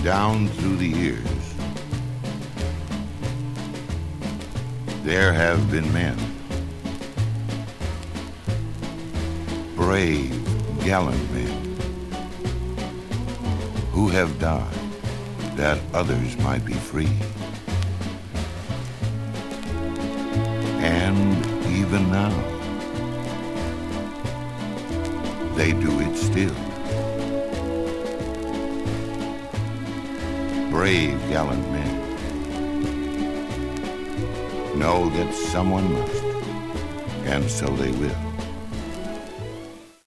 down through the years, there have been men, brave, gallant men, who have died that others might be free. And even now, they do it still. Brave, gallant men know that someone must, and so they will.